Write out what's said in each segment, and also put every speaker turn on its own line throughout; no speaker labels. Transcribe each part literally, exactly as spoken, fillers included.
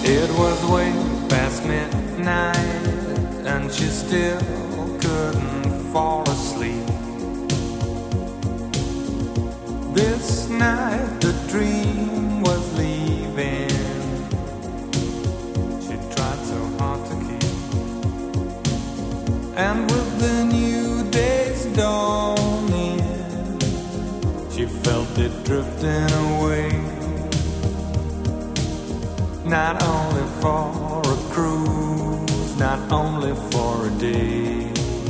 It was way past midnight, and she still couldn't fall asleep. This night the dream was leaving. She tried so hard to keep. And with the new day's dawning, she felt it drifting away. Not only for a cruise, not only for a day.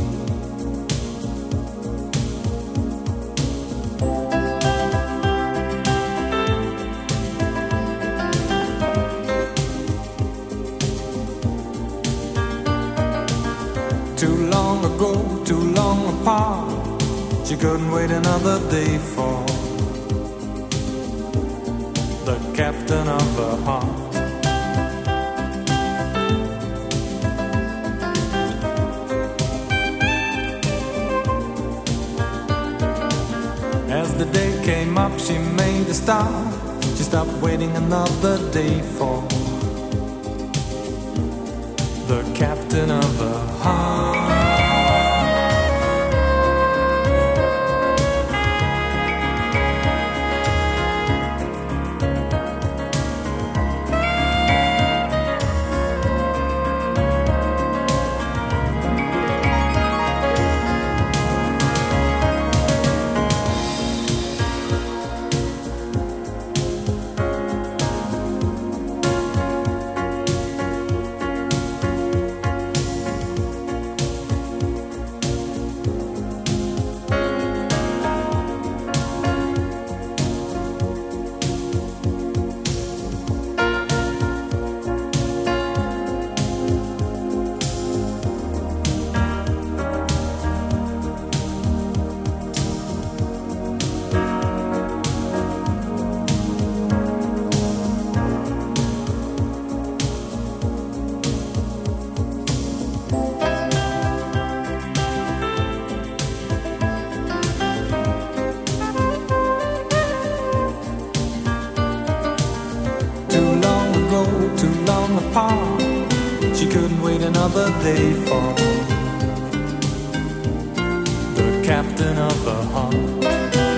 Too long ago, too long apart, she couldn't wait another day for the captain of her heart. As the day came up, she made a start. She stopped waiting another day for the captain of her heart. Too long apart, she couldn't wait another day for the captain of her heart.